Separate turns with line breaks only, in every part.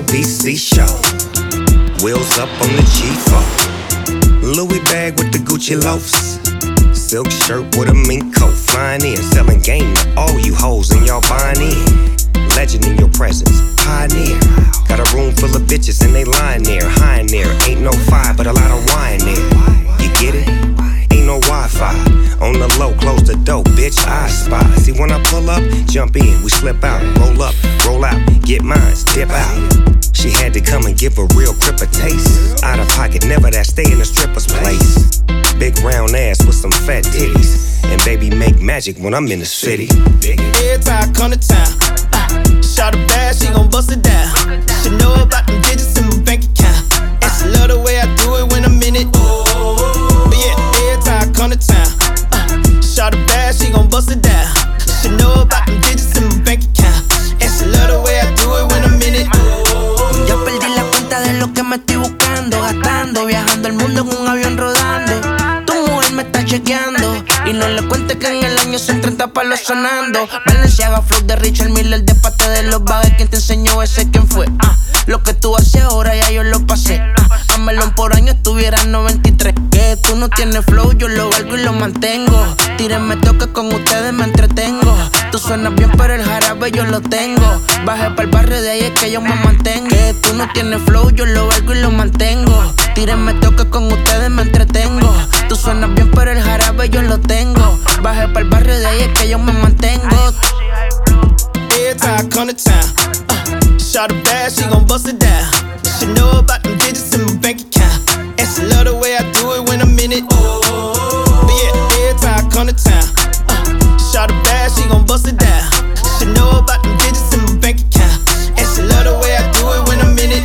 LBC show. Wheels up on the G4. Louis bag with the Gucci loafs. Silk shirt with a mink coat. Flying in, selling game to all you hoes and y'all buying in. Legend in your presence, pioneer. Got a room full of bitches and they lying there, high in there. Ain't no fire, but a lot of wine there. You get it? Ain't no Wi-Fi. On the low, close the door, bitch, I spy. See when I pull up, jump in, we slip out. Roll up, roll out, get mines, dip out. She had to come and give a real crip a taste. Out of pocket, never that, stay in a stripper's place. Big round ass with some fat titties. And baby make magic when I'm in the city.
Every time I come to town, shot her bad, she gon' bust it down. She know about them digits in my bank account. And she love the way I do it when I'm in it. But yeah, every time I come to town, shot her bad, she gon' bust it down. She know about them digits in my bank account. And she love the way I do it when I'm in it.
Ya perdí la cuenta de lo que me estoy buscando, gastando, viajando el mundo en un avión rodando. Tu mujer me está chequeando y no le cuentes que en el año son 30 palos sonando. Balenciaga, flow de Richard Miller, de parte de los bagues. ¿Quién te enseñó ese? ¿Quién fue? Lo que tú haces ahora ya yo lo pasé. A melón por año estuviera 93. Que tú no tienes flow, yo lo valgo y lo mantengo. Tírenme toque, con ustedes me entretengo. Tú suenas bien pero el jarabe yo lo tengo. Bajé pa'l barrio, de ahí es que yo me mantengo. Que tú no tienes flow, yo lo valgo y lo mantengo. Tírenme toque, con ustedes me entretengo. Tú suenas bien pero el jarabe yo lo tengo. Bajé pa'l barrio, de ahí es que yo me mantengo.
Every time I come to town, shot her bad, she gon' bust it down. She know about them digits in my bank account. And she love the way I do it when I'm in it. But yeah, every time I come to town, shot her bad, she gon' bust it down. She know about them digits in my bank account. And she love the way I do it when I'm in it.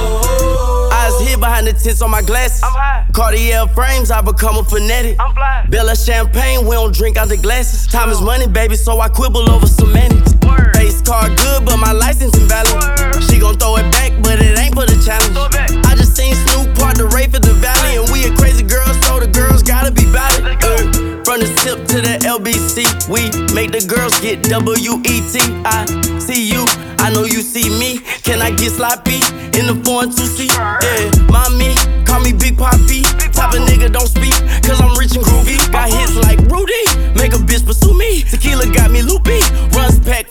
Eyes hid behind the tints on my glasses.
I'm high.
Cartier frames, I become a fanatic.
I'm fly.
Bella champagne, we don't drink out the glasses. Time is money, baby, so I quibble over semantics.
Word.
Face card good, but my license invalid.
Word.
She gon' throw it back, but it ain't for the challenge.
Throw it back.
I just seen Snoop part the Rafe at the Valley, and we a crazy girls, so the girls gotta be bout it. From the tip to the LBC, we make the girls get WET. I see you, I know you see me. Can I get sloppy in the 4-2-C? Yeah, mommy, call me Big Poppy. Type of nigga don't speak, cause I'm rich and groovy. Got hits like Rudy, make a bitch pursue me. Tequila got me loopy, runs pack